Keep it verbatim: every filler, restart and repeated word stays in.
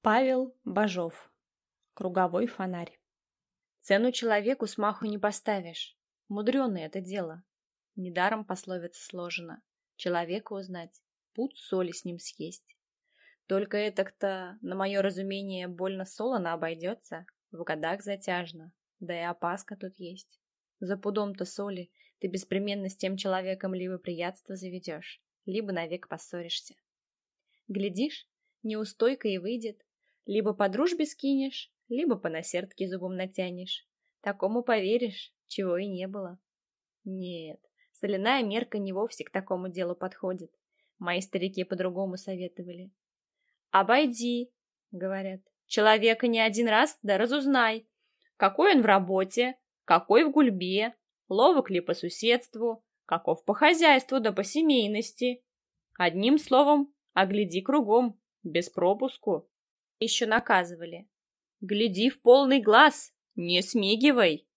Павел Бажов. Круговой фонарь. Цену человеку с маху не поставишь. Мудреное это дело. Недаром пословица сложена. Человека узнать, пуд соли с ним съесть. Только это-то, на мое разумение, больно солоно обойдется, в годах затяжно, да и опаска тут есть. За пудом-то соли ты беспременно с тем человеком либо приятство заведешь, либо навек поссоришься. Глядишь, неустойка и выйдет, либо по дружбе скинешь, либо по насердке зубом натянешь. Такому поверишь, чего и не было. Нет, соляная мерка не вовсе к такому делу подходит. Мои старики по-другому советовали. «Обойди», — говорят, — «человека не один раз, да разузнай, какой он в работе, какой в гульбе, ловок ли по соседству, каков по хозяйству да по семейности. Одним словом, огляди кругом, без пропуску». Еще наказывали: «Гляди в полный глаз, не смигивай».